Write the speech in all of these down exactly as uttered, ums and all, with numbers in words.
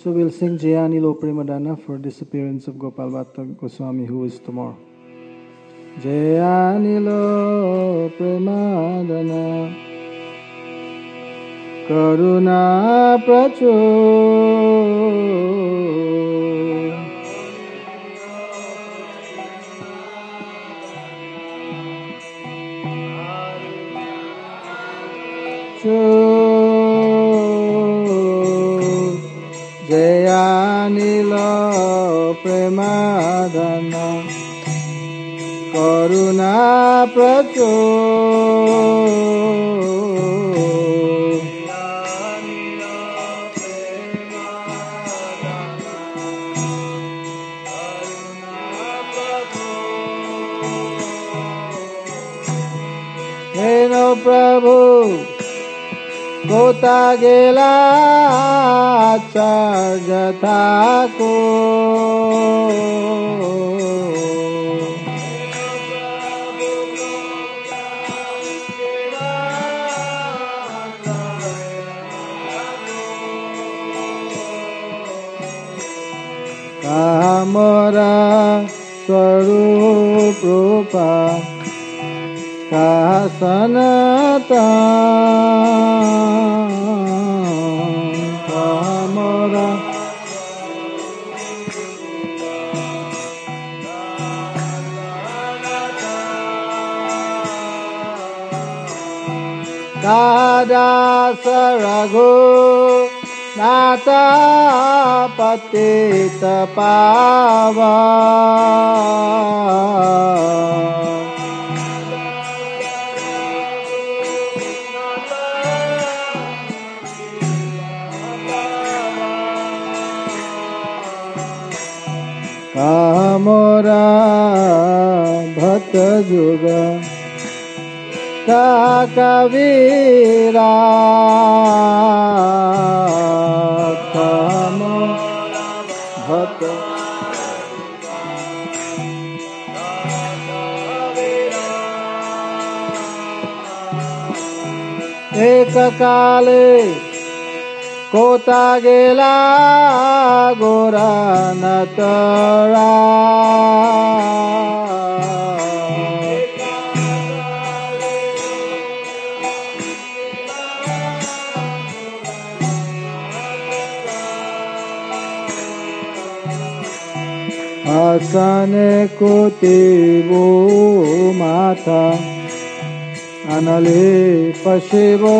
So we'll sing Jayani Lo Premadana for disappearance of Gopal Bhatta Goswami, who is tomorrow. Jayani Lo Premadana Karuna Pracho Jayanilo Premadana Karuna Pracho Heno Prabhu Kota Gela Acharya Thakur Kamara Swarup Rupa Kasanatan Kamara Kadasa Raghu Nata Patita Pava Kamora Bhatta Juga Takavira Kamora Bhatta Ekakale Kota Gela Gora Natara Asane Kutibu Mata Anale Pashivo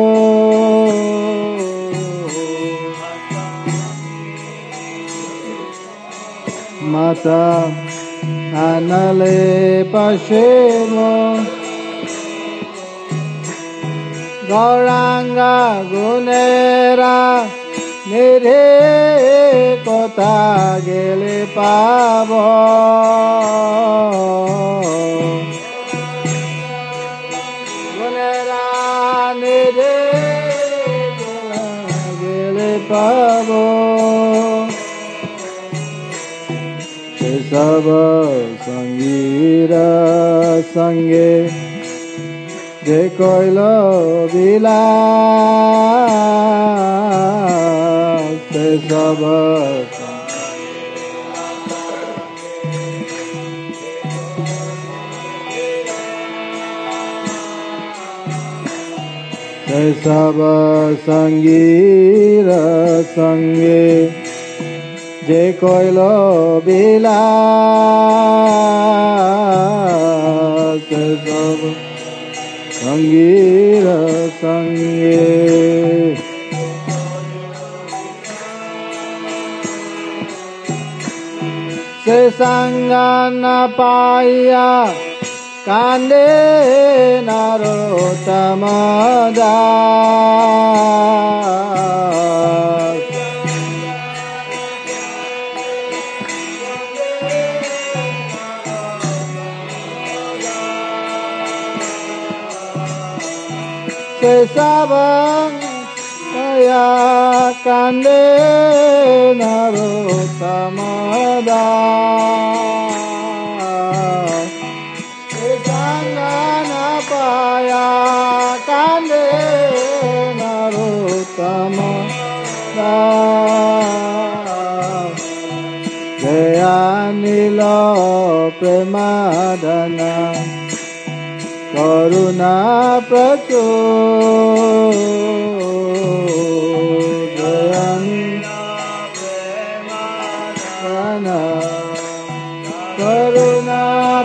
Mata Anale Pashivo Gauranga Gunera Nidhe Kota Gele Pavo Gunera Nidhe Kota Gele Pavo Saba Sangira Sange Je Koilo Vilas Se Saba Se Saba Sangira Sange Je Koilo Vilas Se Saba Sangira Sange Se Sangana Paya Kande Narotamadas Se Sabang Kaya Kande Narotamadas Se Sangana Paya Kande Narotamadas nilo premadana karuna prachodayam premadana karuna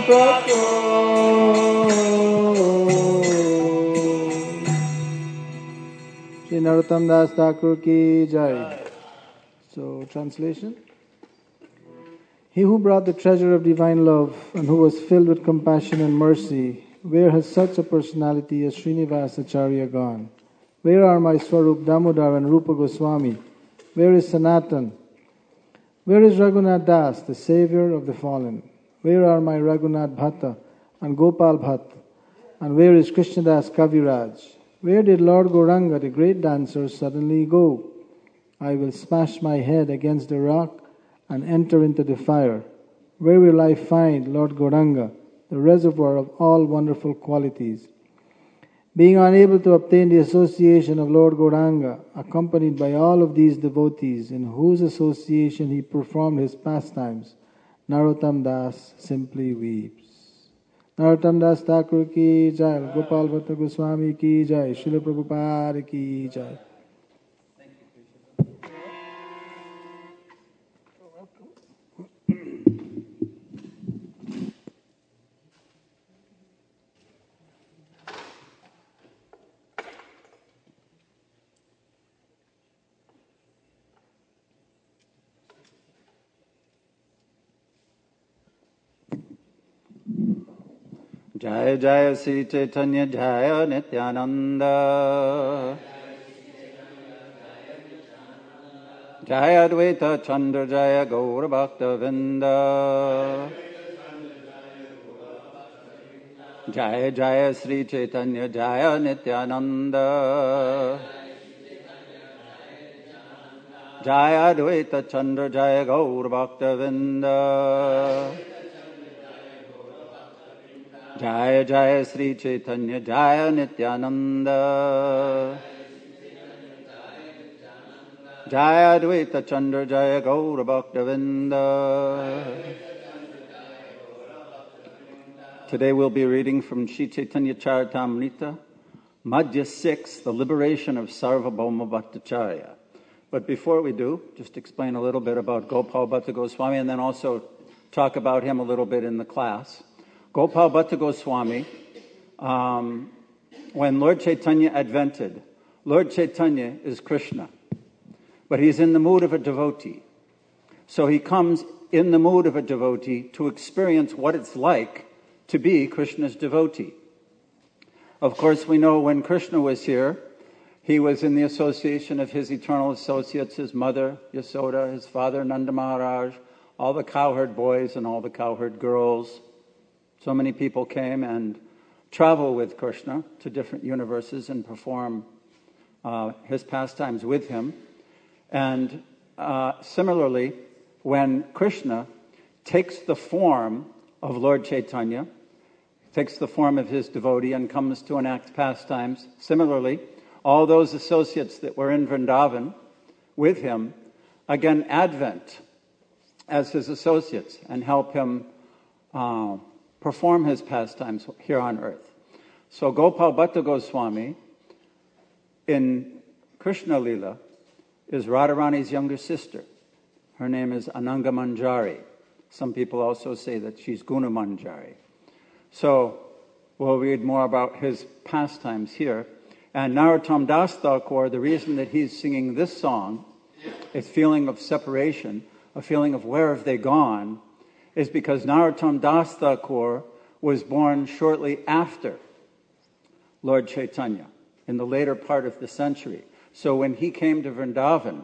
prachodayam. Shri Narottam Das Thakur ki jai. So, translation. He who brought the treasure of divine love and who was filled with compassion and mercy, where has such a personality as Srinivas Acharya gone? Where are my Swarup Damodar and Rupa Goswami? Where is Sanatan? Where is Raghunath Das, the savior of the fallen? Where are my Raghunath Bhatta and Gopal Bhatt? And where is Krishnadas Kaviraj? Where did Lord Gauranga, the great dancer, suddenly go? I will smash my head against the rock and enter into the fire. Where will I find Lord Gauranga, the reservoir of all wonderful qualities? Being unable to obtain the association of Lord Gauranga, accompanied by all of these devotees in whose association he performed his pastimes, Narottam Das simply weeps. Narottam Das Thakur ki jai, Gopal Bhatta Goswami ki jai, Srila Prabhupada ki jai. Jaya Jaya Sri Chaitanya Jaya Nityananda Jaya Advaita Chandra Jaya Gaura Bhakta Vinda Jaya Jaya Sri Chaitanya Jaya Nityananda Jaya Advaita Chandra Jaya Gaura Bhakta Vinda Jaya Jaya Sri Chaitanya Jaya Nityananda Jaya Advaita Chandra Jaya Gaura Bhakta Vinda. Today we'll be reading from Sri Chaitanya Charitamrita, Madhya six, the liberation of Sarvabhauma Bhattacharya. But before we do, just explain a little bit about Gopal Bhatta Goswami and then also talk about him a little bit in the class. Gopal Bhatta Goswami, um, when Lord Chaitanya advented, Lord Chaitanya is Krishna, but he's in the mood of a devotee. So he comes in the mood of a devotee to experience what it's like to be Krishna's devotee. Of course, we know when Krishna was here, he was in the association of his eternal associates, his mother, Yasoda, his father, Nanda Maharaj, all the cowherd boys and all the cowherd girls. So many people came and travel with Krishna to different universes and perform uh, his pastimes with him. And uh, similarly, when Krishna takes the form of Lord Chaitanya, takes the form of his devotee and comes to enact pastimes, similarly, all those associates that were in Vrindavan with him, again, advent as his associates and help him uh, perform his pastimes here on earth. So Gopal Bhatta Goswami in Krishna Lila is Radharani's younger sister. Her name is Ananga Manjari. Some people also say that she's Guna Manjari. So we'll read more about his pastimes here. And Narottam Das Thakur, the reason that he's singing this song, a feeling of separation, a feeling of where have they gone, is because Narottam Das Thakur was born shortly after Lord Chaitanya, in the later part of the century. So when he came to Vrindavan,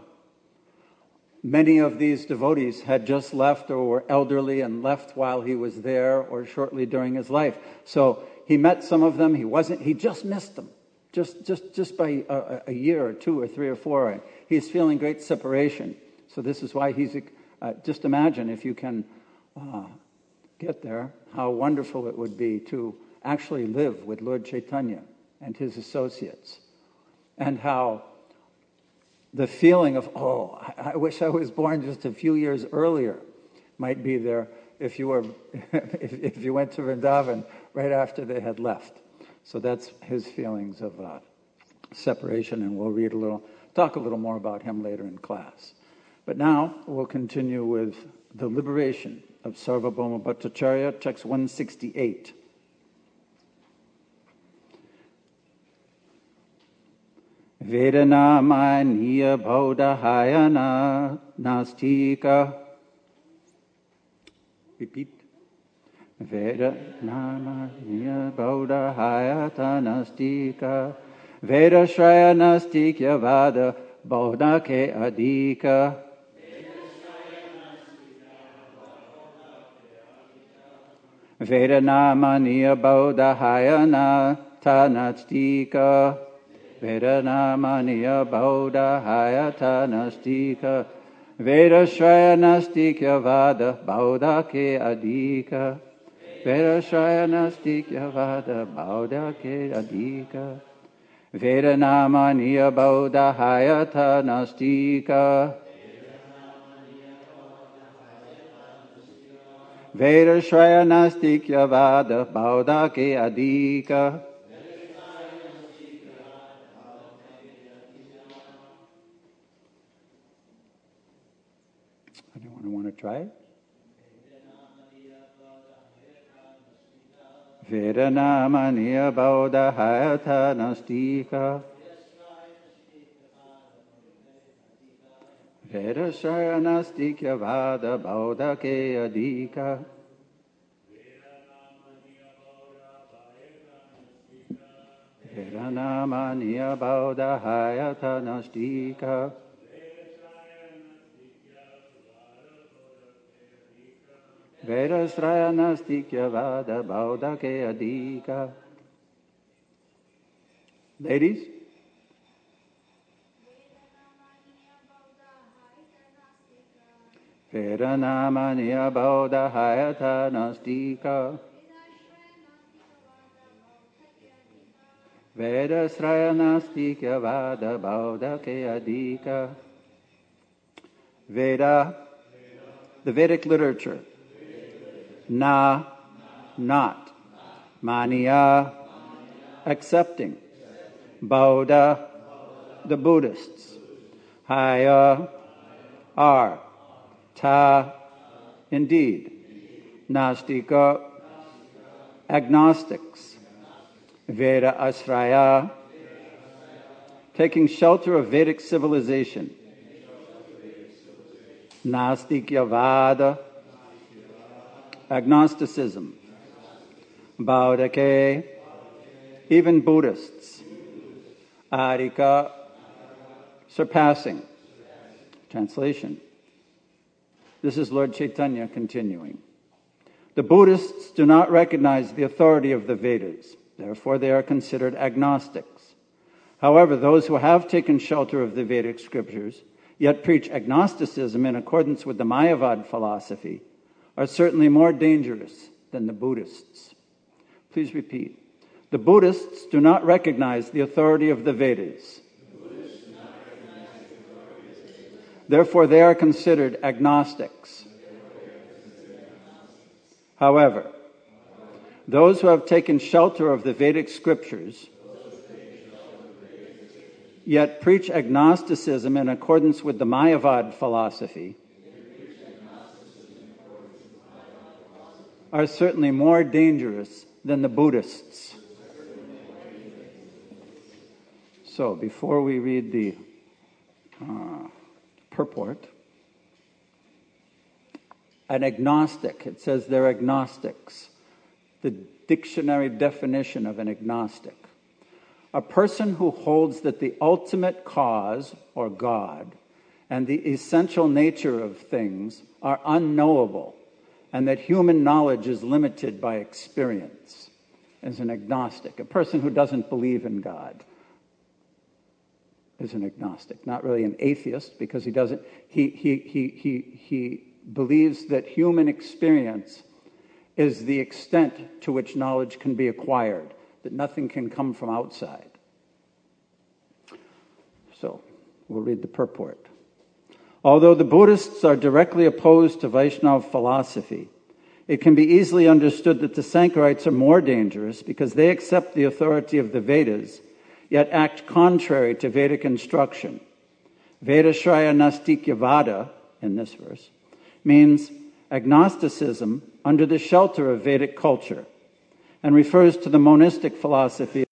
many of these devotees had just left or were elderly and left while he was there or shortly during his life. So he met some of them. He wasn't, he just missed them, just, just, just by a, a year or two or three or four. And he's feeling great separation. So this is why he's, uh, just imagine if you can uh, get there, how wonderful it would be to actually live with Lord Chaitanya and his associates. And how the feeling of, oh, I, I wish I was born just a few years earlier, might be there if you were if, if you went to Vrindavan right after they had left. So that's his feelings of uh, separation, and we'll read a little, talk a little more about him later in class. But now we'll continue with the liberation of Sarvabhauma Bhattacharya, text one sixty-eight. Vedanamaniya Bodhayana Nastika. Repeat. Vedanamaniya Bodhayata Nastika. Vedashraya Nastikya Vada Bodhake Adhika. Vedanamaniya Bodhayana Tanastika. Vedanamaniya Bodhayata Nastika. Vedashraya Nastikya Vada Bodhake Adhika. Vedashraya Nastikya Vada Bodhake Adhika. Vedanamaniya Bodhayata Nastika. Vedashraya Nastikya Vada Bodhake Adhika. Anyone want to try it? Vedanamaniya Bodhayata Nastika. Vedashraya Nastikya Vada Bodhake Adhika. Vedanamaniya Bodhayata Nastika. Vedashraya Nastikya Vada Bodhake Adhika. Ladies? Vedanamaniya Bodhayata Nastika. Vedashraya Nastikya Vada Bodhake Adhika. Veda, the Vedic literature. Na, not. Maniya, accepting. Bodha, the Buddhists. Haya, are. Ta, indeed. Nastika, agnostics. Veda Asraya, taking shelter of Vedic civilization. Nastikya Vada, agnosticism. Bodhake, even Buddhists. Adhika, surpassing. Translation. This is Lord Chaitanya continuing. The Buddhists do not recognize the authority of the Vedas. Therefore, they are considered agnostics. However, those who have taken shelter of the Vedic scriptures, yet preach agnosticism in accordance with the Mayavad philosophy, are certainly more dangerous than the Buddhists. Please repeat. The Buddhists do not recognize the authority of the Vedas. Therefore, they are considered agnostics. However, those who have taken shelter of the Vedic scriptures, yet preach agnosticism in accordance with the Mayavad philosophy, are certainly more dangerous than the Buddhists. So, before we read the uh, purport, an agnostic, it says they're agnostics. The dictionary definition of an agnostic: a person who holds that the ultimate cause, or God, and the essential nature of things are unknowable, and that human knowledge is limited by experience, is an agnostic. A person who doesn't believe in God is an agnostic. Not really an atheist, because he doesn't, he he he he he believes that human experience is the extent to which knowledge can be acquired, that nothing can come from outside. So, we'll read the purport. Although the Buddhists are directly opposed to Vaishnava philosophy, it can be easily understood that the Sankarites are more dangerous because they accept the authority of the Vedas, yet act contrary to Vedic instruction. Vedashraya Nastikyavada, in this verse, means agnosticism under the shelter of Vedic culture, and refers to the monistic philosophy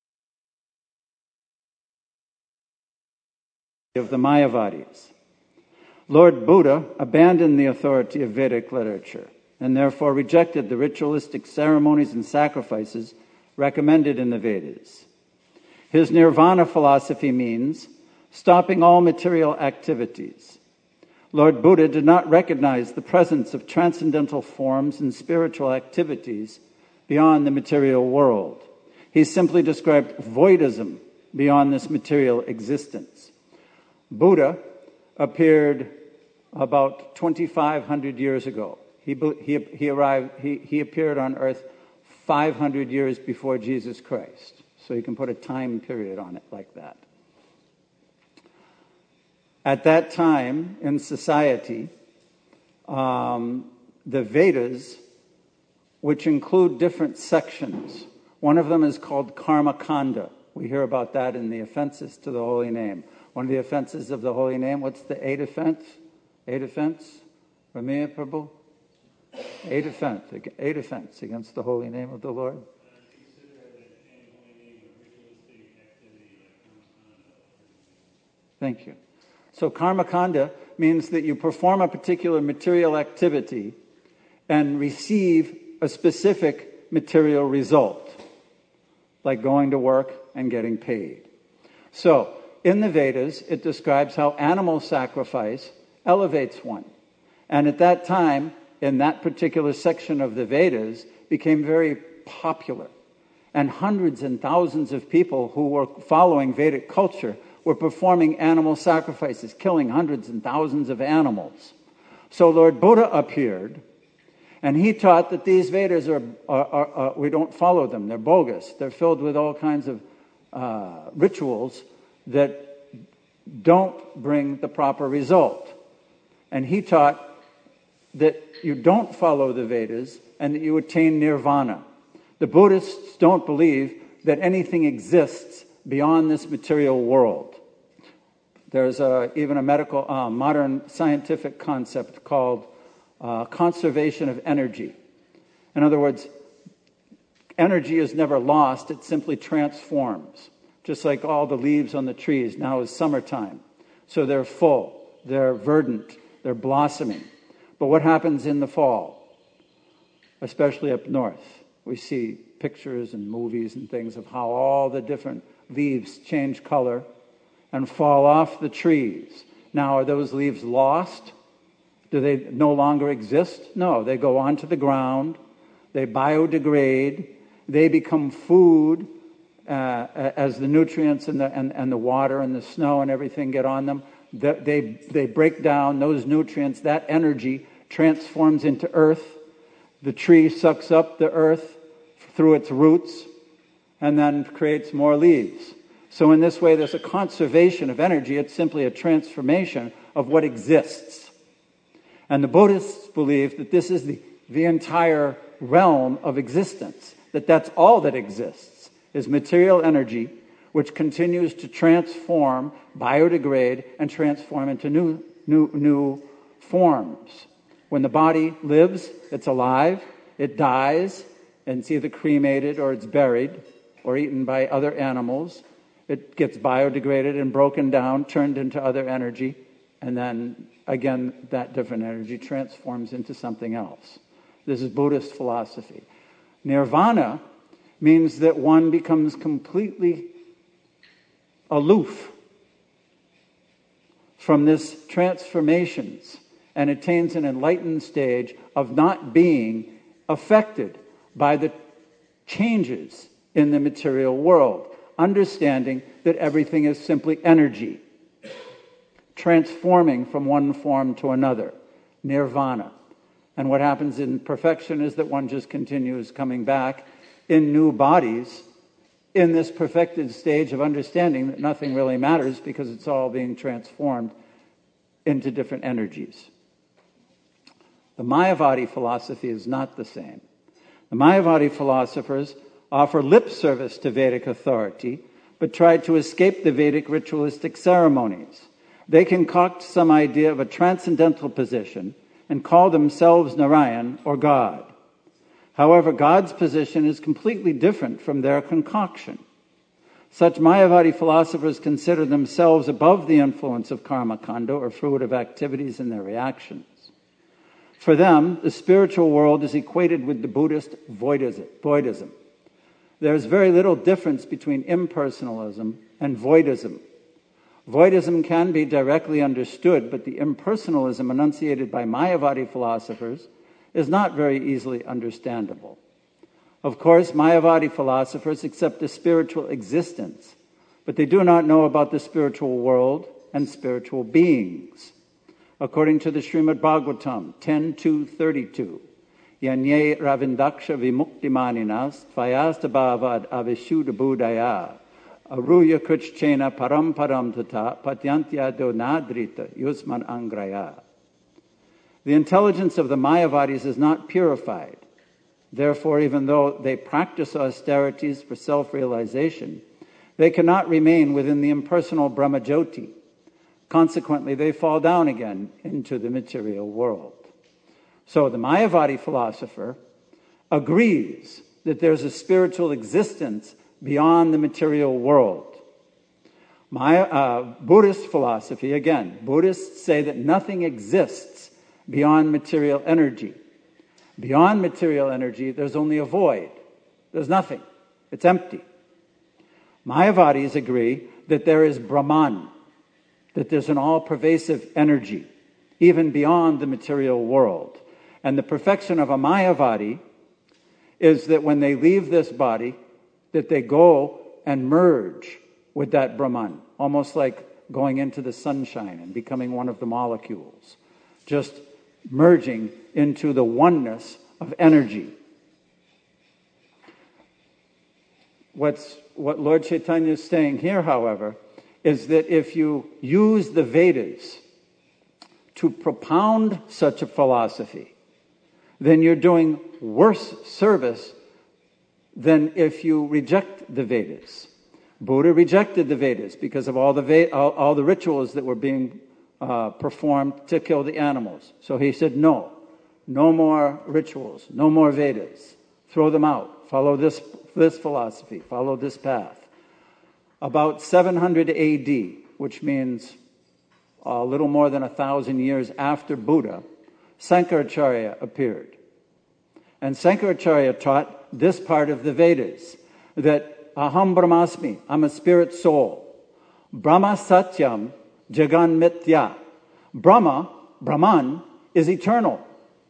of the Mayavadis. Lord Buddha abandoned the authority of Vedic literature and therefore rejected the ritualistic ceremonies and sacrifices recommended in the Vedas. His nirvana philosophy means stopping all material activities. Lord Buddha did not recognize the presence of transcendental forms and spiritual activities beyond the material world. He simply described voidism beyond this material existence. Buddha appeared about twenty-five hundred years ago. He, he, he, arrived, he, he appeared on earth five hundred years before Jesus Christ. So you can put a time period on it like that. At that time in society, um, the Vedas, which include different sections, one of them is called Karma Kanda. We hear about that in the offenses to the holy name. One of the offenses of the holy name, what's the eight offense? Eight offense? Ramya Prabhu? Eight offense. Eight offense against the holy name of the Lord. Thank you. So karma kanda means that you perform a particular material activity and receive a specific material result, like going to work and getting paid. So in the Vedas, it describes how animal sacrifice elevates one. And at that time, in that particular section of the Vedas, became very popular. And hundreds and thousands of people who were following Vedic culture were performing animal sacrifices, killing hundreds and thousands of animals. So Lord Buddha appeared, and he taught that these Vedas are, are, are, are we don't follow them. They're bogus. They're filled with all kinds of uh, rituals that don't bring the proper result. And he taught that you don't follow the Vedas and that you attain nirvana. The Buddhists don't believe that anything exists beyond this material world. There's a, even a medical, uh, modern scientific concept called uh, conservation of energy. In other words, energy is never lost, it simply transforms. Just like all the leaves on the trees, now is summertime. So they're full, they're verdant, they're blossoming. But what happens in the fall? Especially up north. We see pictures and movies and things of how all the different leaves change color and fall off the trees. Now, are those leaves lost? Do they no longer exist? No, they go onto the ground, they biodegrade, they become food uh, as the nutrients and the, and, and the water and the snow and everything get on them. They, they break down those nutrients, that energy transforms into earth. The tree sucks up the earth through its roots and then creates more leaves. So in this way, there's a conservation of energy. It's simply a transformation of what exists. And the Buddhists believe that this is the, the entire realm of existence, that that's all that exists, is material energy, which continues to transform, biodegrade, and transform into new, new, new forms. When the body lives, it's alive, it dies, and it's either cremated or it's buried or eaten by other animals. It gets biodegraded and broken down, turned into other energy, and then, again, that different energy transforms into something else. This is Buddhist philosophy. Nirvana means that one becomes completely aloof from this transformations and attains an enlightened stage of not being affected by the changes in the material world, understanding that everything is simply energy, transforming from one form to another, nirvana. And what happens in perfection is that one just continues coming back in new bodies, in this perfected stage of understanding that nothing really matters because it's all being transformed into different energies. The Mayavadi philosophy is not the same. The Mayavadi philosophers offer lip service to Vedic authority, but try to escape the Vedic ritualistic ceremonies. They concoct some idea of a transcendental position and call themselves Narayan or God. However, God's position is completely different from their concoction. Such Mayavadi philosophers consider themselves above the influence of karma kanda, or fruitive activities, and their reactions. For them, the spiritual world is equated with the Buddhist voidism. There is very little difference between impersonalism and voidism. Voidism can be directly understood, but the impersonalism enunciated by Mayavadi philosophers is not very easily understandable. Of course, Mayavadi philosophers accept a spiritual existence, but they do not know about the spiritual world and spiritual beings. According to the Srimad Bhagavatam ten two thirty-two, Yanye Ravindaksha Vimuktimaninas Tvayastabhavad Avishuddha Buddhaya Aruya Krichchena Param Param Tata Patyantya Donadrita Yusman Angraya. The intelligence of the Mayavadis is not purified. Therefore, even though they practice austerities for self-realization, they cannot remain within the impersonal Brahmajyoti. Consequently, they fall down again into the material world. So the Mayavadi philosopher agrees that there's a spiritual existence beyond the material world. Maya, uh, Buddhist philosophy, again, Buddhists say that nothing exists beyond material energy. Beyond material energy, there's only a void. There's nothing. It's empty. Mayavadis agree that there is Brahman, that there's an all-pervasive energy, even beyond the material world. And the perfection of a Mayavadi is that when they leave this body, that they go and merge with that Brahman, almost like going into the sunshine and becoming one of the molecules, just merging into the oneness of energy. What's, what Lord Chaitanya is saying here, however, is that if you use the Vedas to propound such a philosophy, then you're doing worse service than if you reject the Vedas. Buddha rejected the Vedas because of all the Ve- all, all the rituals that were being uh, performed to kill the animals. So he said, no, no more rituals, no more Vedas. Throw them out. Follow this, this philosophy. Follow this path. About seven hundred A D, which means a little more than a thousand years after Buddha, Sankaracharya appeared. And Sankaracharya taught this part of the Vedas, that Aham Brahmasmi, I'm a spirit soul. Brahma Satyam Jagan Mithya. Brahma, Brahman, is eternal.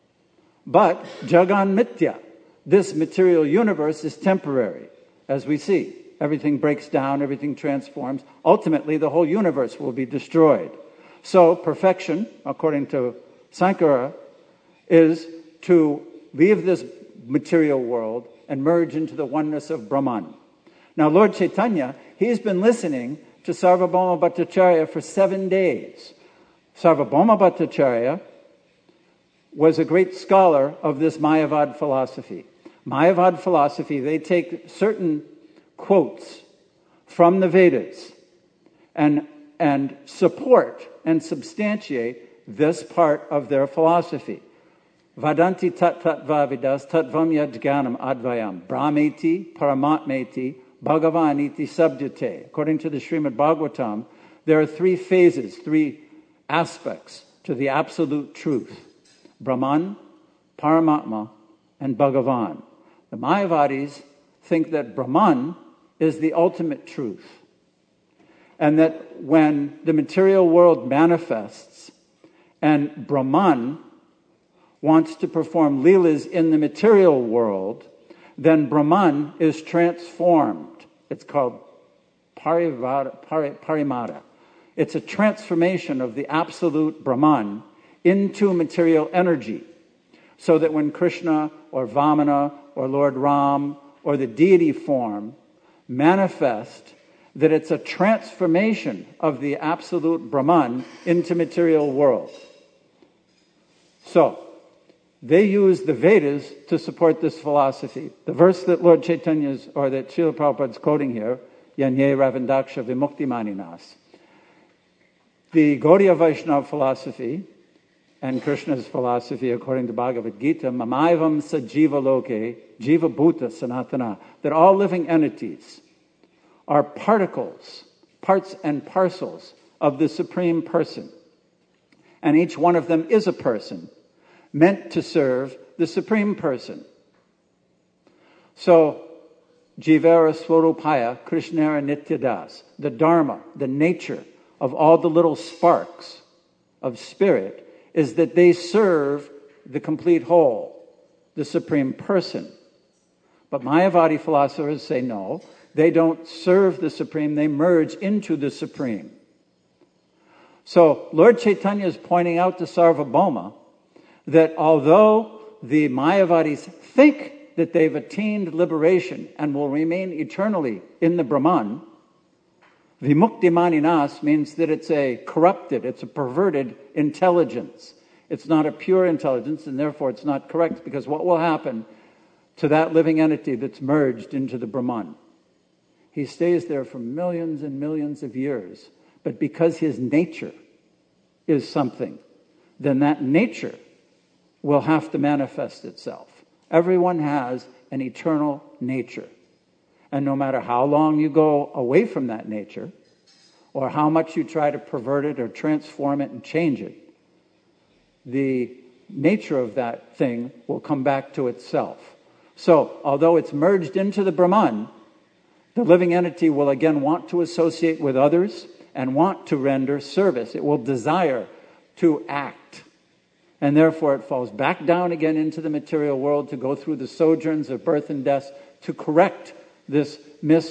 But Jagan Mithya, this material universe, is temporary, as we see. Everything breaks down, everything transforms. Ultimately, the whole universe will be destroyed. So, perfection, according to Sankara, is to leave this material world and merge into the oneness of Brahman. Now, Lord Chaitanya, he's been listening to Sarvabhauma Bhattacharya for seven days. Sarvabhauma Bhattacharya was a great scholar of this Mayavad philosophy. Mayavad philosophy, they take certain quotes from the Vedas and, and support and substantiate this part of their philosophy. Vadanti tat tat vavidas tatvam yad jnanam advayam brahmeti paramatmeti bhagavaniti sabdyate. According to the Srimad Bhagavatam, there are three phases, three aspects to the absolute truth. Brahman, Paramatma, and Bhagavan. The Mayavadis think that Brahman is the ultimate truth, and that when the material world manifests and Brahman wants to perform leelas in the material world, then Brahman is transformed. It's called parivada, pari, parimata. It's a transformation of the absolute Brahman into material energy, so that when Krishna or Vamana or Lord Ram or the deity form manifest that it's a transformation of the absolute Brahman into material world. So, they use the Vedas to support this philosophy. The verse that Lord Chaitanya's, or that Srila Prabhupada's quoting here, Yanye Ravandaksha Vimukti Maninas. The Gaudiya Vaishnava philosophy and Krishna's philosophy, according to Bhagavad Gita, Mamaivam Sajiva Loke, Jiva Bhuta Sanatana, that all living entities are particles, parts and parcels of the Supreme Person. And each one of them is a person meant to serve the Supreme Person. So, Jivara Swarupaya Krishnara Nityadas, the Dharma, the nature of all the little sparks of spirit is that they serve the complete whole, the Supreme Person. But Mayavadi philosophers say no, they don't serve the Supreme, they merge into the Supreme. So Lord Chaitanya is pointing out to Sarvabhauma that although the Mayavadis think that they've attained liberation and will remain eternally in the Brahman, Vimukti Maninas means that it's a corrupted, it's a perverted intelligence. It's not a pure intelligence, and therefore it's not correct, because what will happen to that living entity that's merged into the Brahman? He stays there for millions and millions of years, but because his nature is something, then that nature will have to manifest itself. Everyone has an eternal nature. And no matter how long you go away from that nature, or how much you try to pervert it or transform it and change it, the nature of that thing will come back to itself. So, although it's merged into the Brahman, the living entity will again want to associate with others and want to render service. It will desire to act. And therefore it falls back down again into the material world to go through the sojourns of birth and death to correct this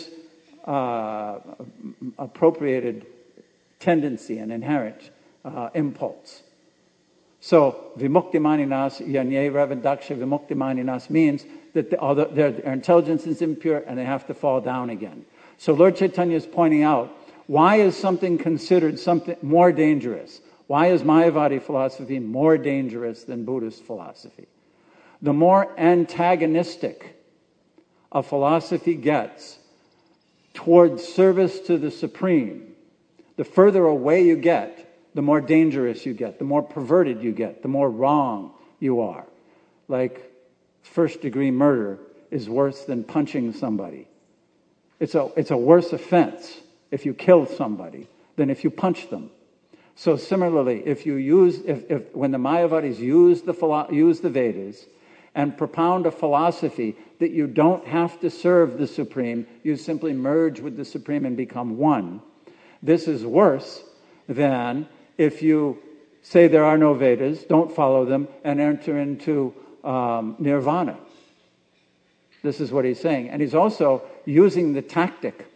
misappropriated uh, tendency and inherent uh, impulse. So, Vimukti Maninas, Yanye Ravandaksha Vimukti Maninas means that the, although their, their intelligence is impure and they have to fall down again. So Lord Chaitanya is pointing out, why is something considered something more dangerous? Why is Mayavadi philosophy more dangerous than Buddhist philosophy? The more antagonistic a philosophy gets towards service to the Supreme, the further away you get, the more dangerous you get, the more perverted you get, the more wrong you are. Like, first degree murder is worse than punching somebody. It's a, it's a worse offense if you kill somebody than if you punch them. So similarly, if you use, if, if when the Mayavadis use the, philo- use the Vedas and propound a philosophy that you don't have to serve the Supreme, you simply merge with the Supreme and become one. This is worse than if you say there are no Vedas, don't follow them, and enter into um, nirvana. This is what he's saying. And he's also using the tactic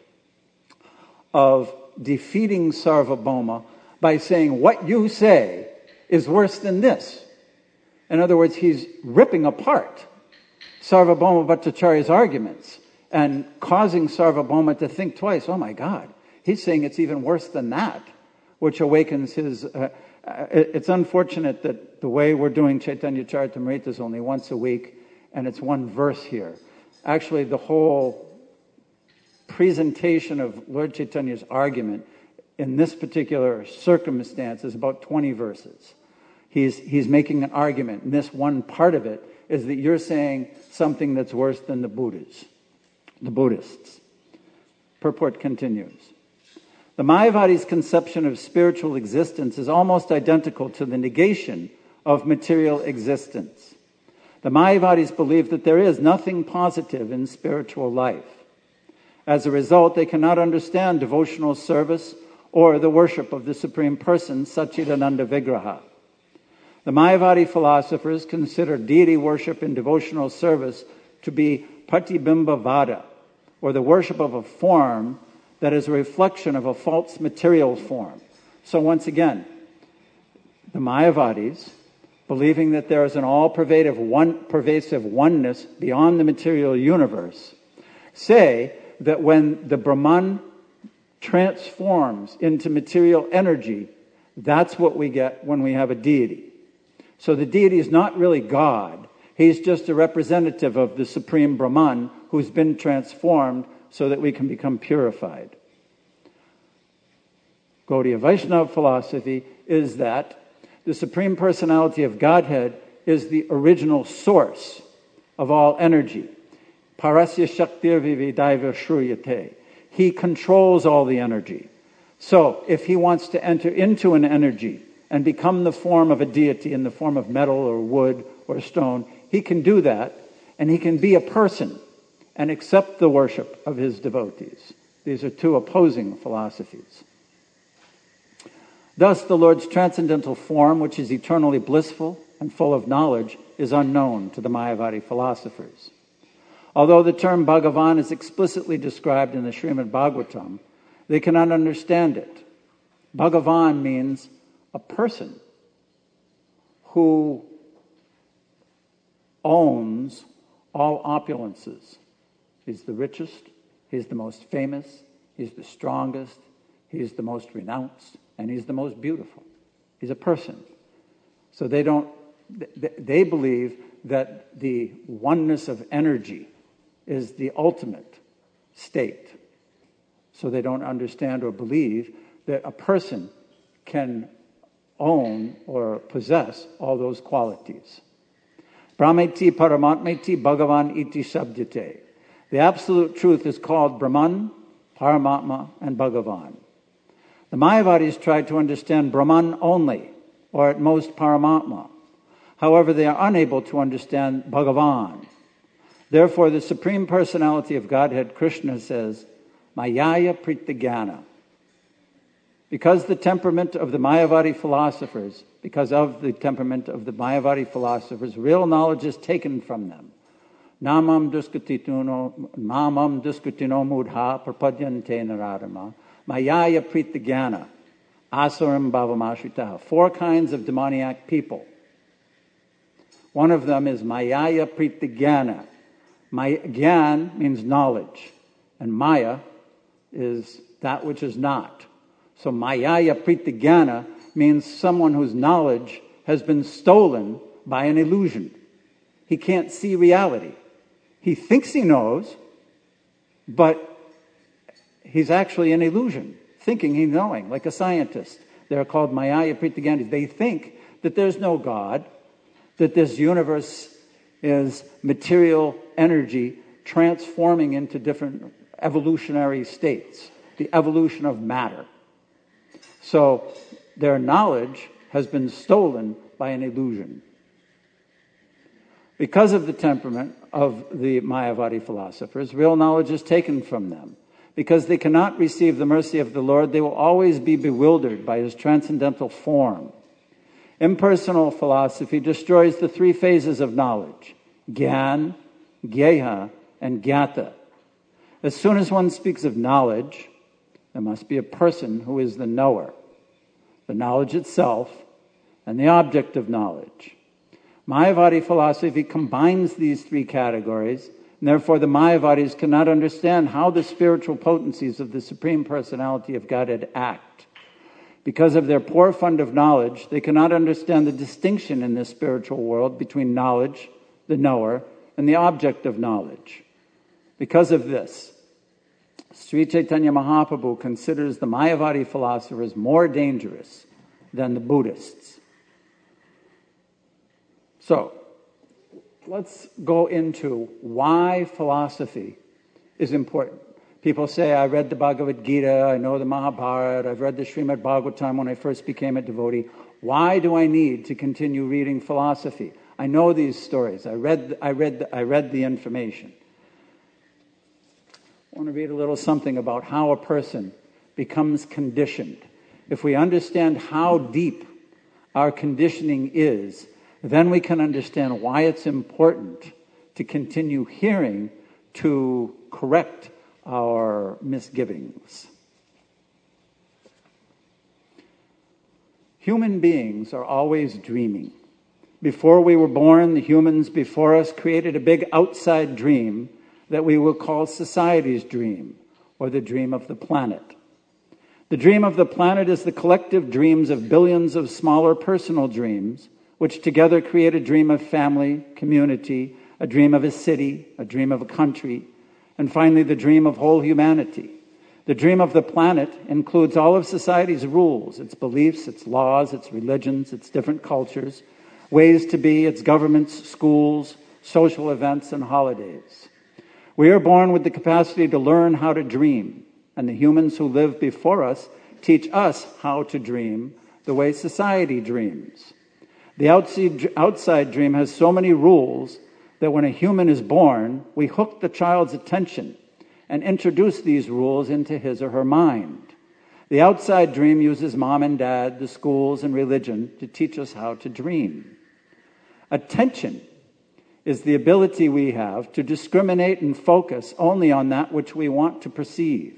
of defeating Sarvabhauma by saying what you say is worse than this. In other words, he's ripping apart Sarvabhauma Bhattacharya's arguments and causing Sarvabhauma to think twice. Oh my God, he's saying it's even worse than that, which awakens his... Uh, it's unfortunate that the way we're doing Chaitanya Charitamrita is only once a week, and it's one verse here. Actually, the whole presentation of Lord Chaitanya's argument in this particular circumstance is about twenty verses. He's, he's making an argument, and this one part of it is that you're saying something that's worse than the Buddhas, the Buddhists. Purport continues. The Mayavadi's conception of spiritual existence is almost identical to the negation of material existence. The Mayavadis believe that there is nothing positive in spiritual life. As a result, they cannot understand devotional service or the worship of the Supreme Person, Satchidananda Vigraha. The Mayavadi philosophers consider deity worship and devotional service to be Pratibimba-vada, or the worship of a form that is a reflection of a false material form. So once again, the Mayavadis, believing that there is an all-pervasive one, pervasive oneness beyond the material universe, say that when the Brahman transforms into material energy, that's what we get when we have a deity. So the deity is not really God. He's just a representative of the Supreme Brahman who's been transformed so that we can become purified. Gaudiya Vaishnava philosophy is that the Supreme Personality of Godhead is the original source of all energy. Parasya Shaktir Vividaiva Shruyate. He controls all the energy. So, if he wants to enter into an energy and become the form of a deity in the form of metal or wood or stone, he can do that, and he can be a person and accept the worship of his devotees. These are two opposing philosophies. Thus, the Lord's transcendental form, which is eternally blissful and full of knowledge, is unknown to the Mayavadi philosophers. Although the term Bhagavan is explicitly described in the Srimad Bhagavatam, they cannot understand it. Bhagavan means a person who owns all opulences. He's the richest, he's the most famous, he's the strongest, he's the most renounced, and he's the most beautiful. He's a person. So they don't, they believe that the oneness of energy is the ultimate state. So they don't understand or believe that a person can own or possess all those qualities. Brahmeti Paramatmeti Bhagavan iti Shabdite. The absolute truth is called Brahman, Paramatma, and Bhagavan. The Mayavadis try to understand Brahman only, or at most Paramatma. However, they are unable to understand Bhagavan. Therefore, the Supreme Personality of Godhead, Krishna, says, Mayaya Prityagyana. Because the temperament of the Mayavadi philosophers, because of the temperament of the Mayavadi philosophers, real knowledge is taken from them. Namam duskutino, namam duskutino mudha prapadyante naradama, Mayaya Prityagyana, asuram bhavamashitaha. Four kinds of demoniac people. One of them is Mayaya Prityagyana. Gyan means knowledge, and Maya is that which is not. So Mayaya Prityagyana means someone whose knowledge has been stolen by an illusion. He can't see reality. He thinks he knows, but he's actually an illusion, thinking he's knowing, like a scientist. They're called Mayaya Prityagyana. They think that there's no God, that this universe is material energy transforming into different evolutionary states, the evolution of matter. So their knowledge has been stolen by an illusion. Because of the temperament of the Mayavadi philosophers, real knowledge is taken from them. Because they cannot receive the mercy of the Lord, they will always be bewildered by his transcendental form. Impersonal philosophy destroys the three phases of knowledge: Gyan, Gyeha, and Gyata. As soon as one speaks of knowledge, there must be a person who is the knower, the knowledge itself, and the object of knowledge. Mayavadi philosophy combines these three categories, and therefore the Mayavadis cannot understand how the spiritual potencies of the Supreme Personality of Godhead act. Because of their poor fund of knowledge, they cannot understand the distinction in this spiritual world between knowledge, the knower, and the object of knowledge. Because of this, Sri Chaitanya Mahaprabhu considers the Mayavadi philosophers more dangerous than the Buddhists. So, let's go into why philosophy is important. People say, I read the Bhagavad Gita, I know the Mahabharata, I've read the Srimad Bhagavatam when I first became a devotee. Why do I need to continue reading philosophy? I know these stories. I read, I read, I read the information. I want to read a little something about how a person becomes conditioned. If we understand how deep our conditioning is, then we can understand why it's important to continue hearing to correct our misgivings. Human beings are always dreaming. Before we were born, the humans before us created a big outside dream that we will call society's dream, or the dream of the planet. The dream of the planet is the collective dreams of billions of smaller personal dreams, which together create a dream of family, community, a dream of a city, a dream of a country, and finally the dream of whole humanity. The dream of the planet includes all of society's rules, its beliefs, its laws, its religions, its different cultures, ways to be, its governments, schools, social events, and holidays. We are born with the capacity to learn how to dream, and the humans who live before us teach us how to dream the way society dreams. The outside, outside dream has so many rules that when a human is born, we hook the child's attention and introduce these rules into his or her mind. The outside dream uses mom and dad, the schools, and religion to teach us how to dream. Attention is the ability we have to discriminate and focus only on that which we want to perceive.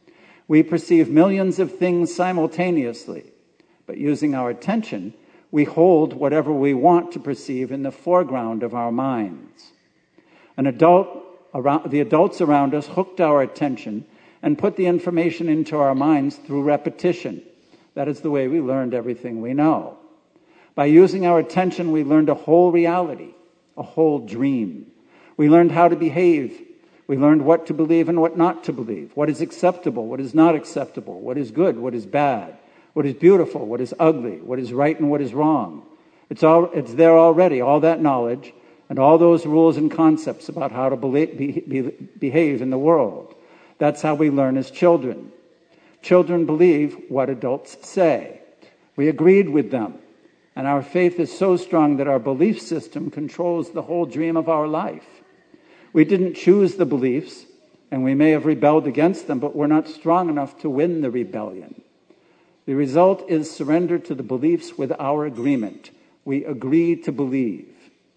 We perceive millions of things simultaneously, but using our attention, we hold whatever we want to perceive in the foreground of our minds. An adult around, the adults around us hooked our attention and put the information into our minds through repetition. That is the way we learned everything we know. By using our attention, we learned a whole reality, a whole dream. We learned how to behave. We learned what to believe and what not to believe, what is acceptable, what is not acceptable, what is good, what is bad, what is beautiful, what is ugly, what is right and what is wrong. It's all, it's there already, all that knowledge and all those rules and concepts about how to believe, be, be, behave in the world. That's how we learn as children. Children believe what adults say. We agreed with them. And our faith is so strong that our belief system controls the whole dream of our life. We didn't choose the beliefs, and we may have rebelled against them, but we're not strong enough to win the rebellion. The result is surrender to the beliefs with our agreement. We agree to believe.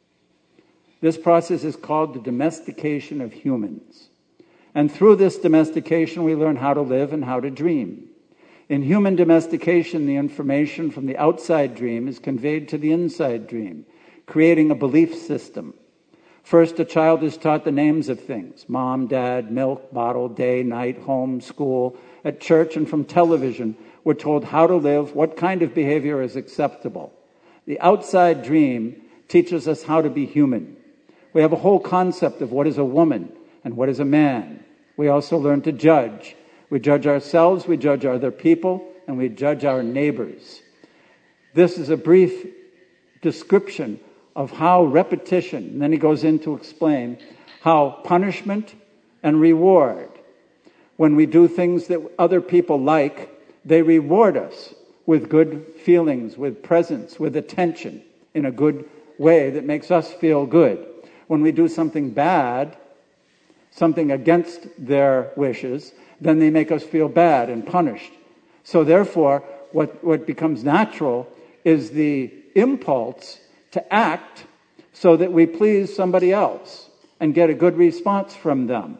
This process is called the domestication of humans. And through this domestication, we learn how to live and how to dream. In human domestication, the information from the outside dream is conveyed to the inside dream, creating a belief system. First, a child is taught the names of things: mom, dad, milk, bottle, day, night, home, school. At church and from television, we're told how to live, what kind of behavior is acceptable. The outside dream teaches us how to be human. We have a whole concept of what is a woman and what is a man. We also learn to judge. We judge ourselves, we judge other people, and we judge our neighbors. This is a brief description of how repetition, and then he goes in to explain how punishment and reward, when we do things that other people like, they reward us with good feelings, with presence, with attention, in a good way that makes us feel good. When we do something bad, something against their wishes, then they make us feel bad and punished. So therefore, what, what becomes natural is the impulse to act so that we please somebody else and get a good response from them.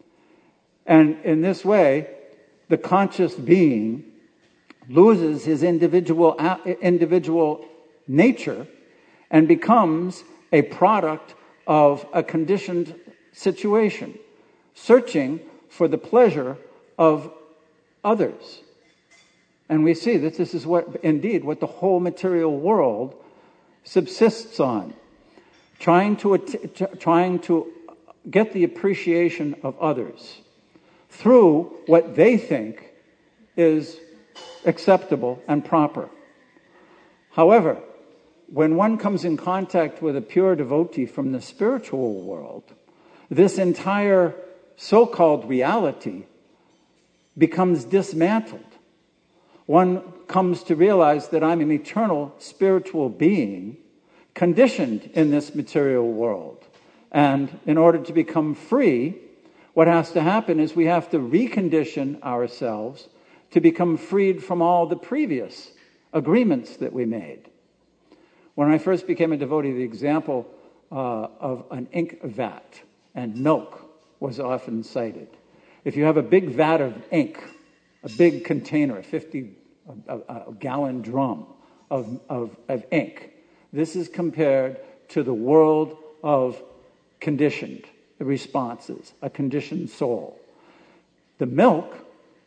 And in this way, the conscious being loses his individual individual nature and becomes a product of a conditioned situation, searching for the pleasure of others. And we see that this is what, indeed, what the whole material world subsists on, trying to trying to get the appreciation of others through what they think is acceptable and proper. However, when one comes in contact with a pure devotee from the spiritual world, this entire so-called reality becomes dismantled. One comes to realize that I'm an eternal spiritual being conditioned in this material world. And in order to become free, what has to happen is we have to recondition ourselves to become freed from all the previous agreements that we made. When I first became a devotee, the example uh, of an ink vat and milk was often cited. If you have a big vat of ink, a big container, a fifty a, a, a gallon drum of, of, of ink, this is compared to the world of conditioned responses, a conditioned soul. The milk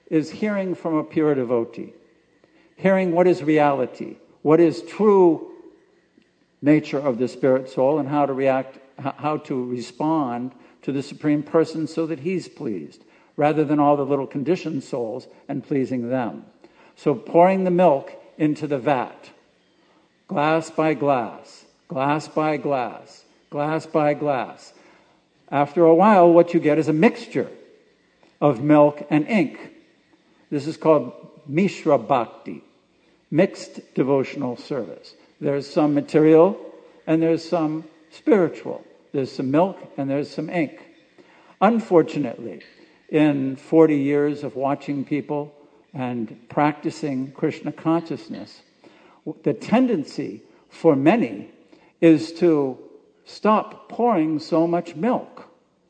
is hearing from a pure devotee, hearing what is reality, what is true nature of the spirit soul, and how to react, how to respond to the Supreme Person so that he's pleased, rather than all the little conditioned souls and pleasing them. So pouring the milk into the vat, glass by glass, glass by glass, glass by glass. After a while, what you get is a mixture of milk and ink. This is called Mishra Bhakti, mixed devotional service. There's some material and there's some spiritual. There's some milk and there's some ink. Unfortunately, in forty years of watching people and practicing Krishna consciousness, the tendency for many is to stop pouring so much milk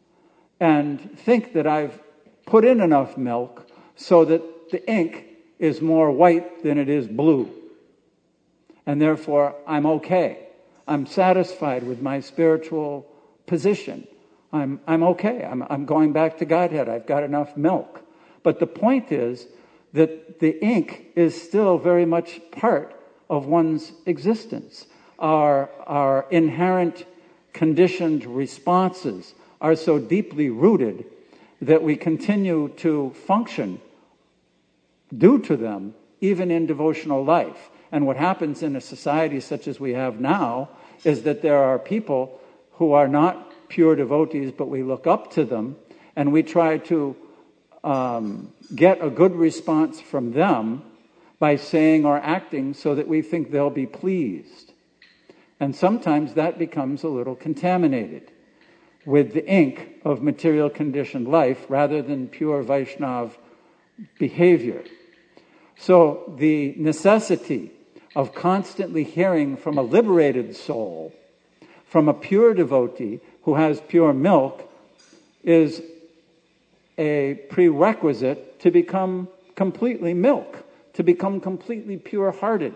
and think that I've put in enough milk so that the ink is more white than it is blue. And therefore, I'm okay. I'm satisfied with my spiritual position. I'm I'm okay. I'm I'm going back to Godhead. I've got enough milk. But the point is that the ink is still very much part of one's existence. Our our inherent conditioned responses are so deeply rooted that we continue to function due to them, even in devotional life. And what happens in a society such as we have now is that there are people who are not pure devotees, but we look up to them, and we try to um, get a good response from them by saying or acting so that we think they'll be pleased. And sometimes that becomes a little contaminated with the ink of material conditioned life rather than pure Vaishnav behavior. So the necessity of constantly hearing from a liberated soul, from a pure devotee who has pure milk, is a prerequisite to become completely milk, to become completely pure-hearted.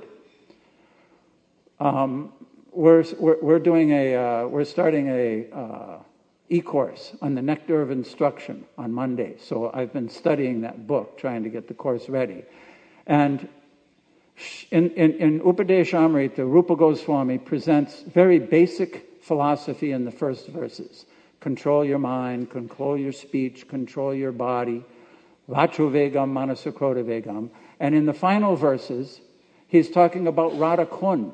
Um, we're, we're we're doing a uh, we're starting a uh, e-course on the Nectar of Instruction on Monday. So I've been studying that book, trying to get the course ready, and in in, in Upadeshamrita, Rupa Goswami presents very basic philosophy in the first verses. Control your mind, control your speech, control your body. Vachu vegam manasakroda vegam. And in the final verses, he's talking about Radha Kund.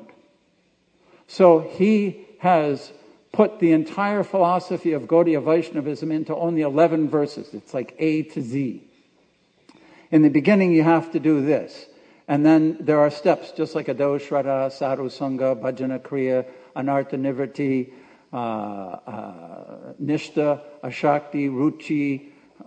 So he has put the entire philosophy of Gaudiya Vaishnavism into only eleven verses. It's like A to Z. In the beginning, you have to do this. And then there are steps, just like Ado Shraddha, Sadhu Sangha, Bhajana Kriya, Anartha Nivriti, uh, uh, Nishta, Ashakti, Ruchi, uh,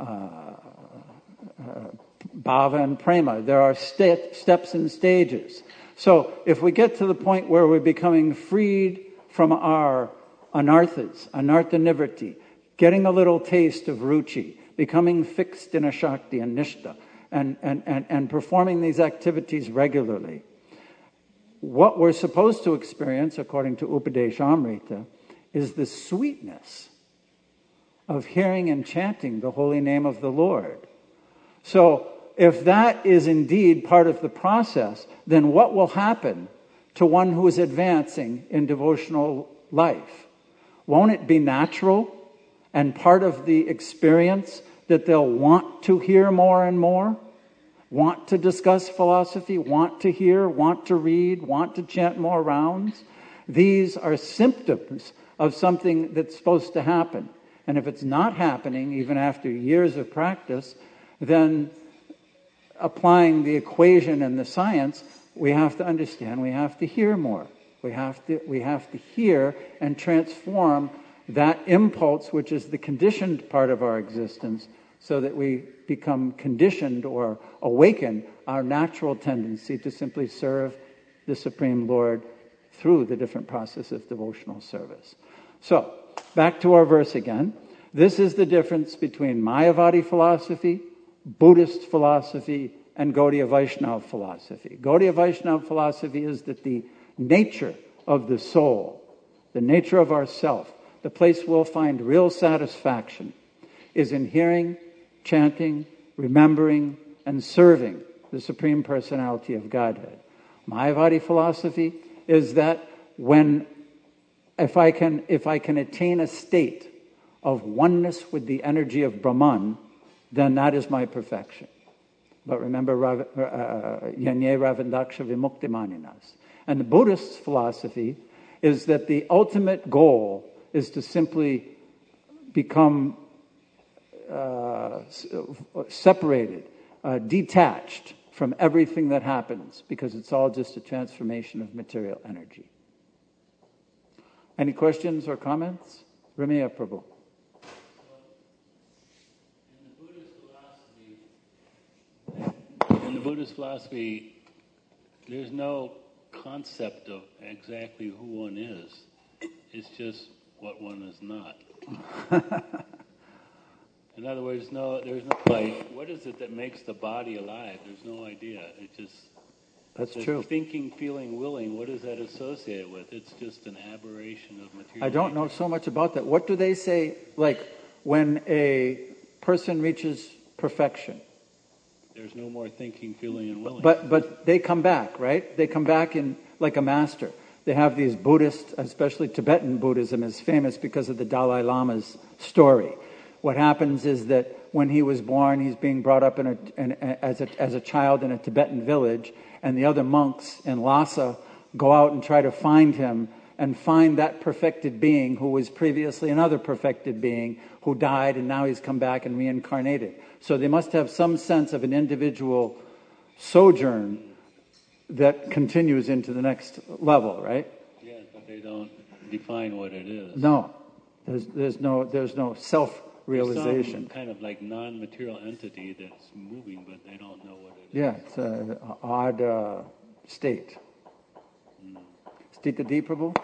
uh, Bhava, and Prema. There are st- steps and stages. So if we get to the point where we're becoming freed from our anarthas, Anartha Nivriti, getting a little taste of Ruchi, becoming fixed in Ashakti and Nishta, and, and, and, and performing these activities regularly, what we're supposed to experience, according to Upadeshamrita, is the sweetness of hearing and chanting the holy name of the Lord. So if that is indeed part of the process, then what will happen to one who is advancing in devotional life? Won't it be natural and part of the experience that they'll want to hear more and more? Want to discuss philosophy, want to hear, want to read, want to chant more rounds? These are symptoms of something that's supposed to happen. And if it's not happening, even after years of practice, then applying the equation and the science, we have to understand, we have to hear more. We have to, we have to hear and transform that impulse, which is the conditioned part of our existence, so that we become conditioned or awaken our natural tendency to simply serve the Supreme Lord through the different process of devotional service. So, back to our verse again. This is the difference between Mayavadi philosophy, Buddhist philosophy, and Gaudiya Vaishnava philosophy. Gaudiya Vaishnava philosophy is that the nature of the soul, the nature of our self, the place we'll find real satisfaction, is in hearing, chanting, remembering, and serving the Supreme Personality of Godhead. Mayavadi philosophy is that when, if I can, if I can attain a state of oneness with the energy of Brahman, then that is my perfection. But remember, Yanye Ravandaksha Vimukti Maninas. And the Buddhist philosophy is that the ultimate goal is to simply become uh, separated, uh, detached from everything that happens, because it's all just a transformation of material energy. Any questions or comments? Ramya Prabhu. In the Buddhist philosophy, there's no concept of exactly who one is. It's just what one is not. In other words, no, there's no like, what is it that makes the body alive? There's no idea. It just That's the true. Thinking, feeling, willing. What is that associated with? It's just an aberration of material. I don't know so much about that. What do they say, like, when a person reaches perfection? There's no more thinking, feeling, and willing. But but they come back, right? They come back in like a master. They have these Buddhist, especially Tibetan Buddhism is famous because of the Dalai Lama's story. What happens is that when he was born, he's being brought up in a, in, as a as a child in a Tibetan village, and the other monks in Lhasa go out and try to find him and find that perfected being who was previously another perfected being who died, and now he's come back and reincarnated. So they must have some sense of an individual sojourn that continues into the next level, right? Yeah, but they don't define what it is. No, there's there's no there's no self-realization. There's some kind of like non-material entity that's moving, but they don't know what it is. Yeah, it's an odd uh, state. Mm. Stita D. Prabhu?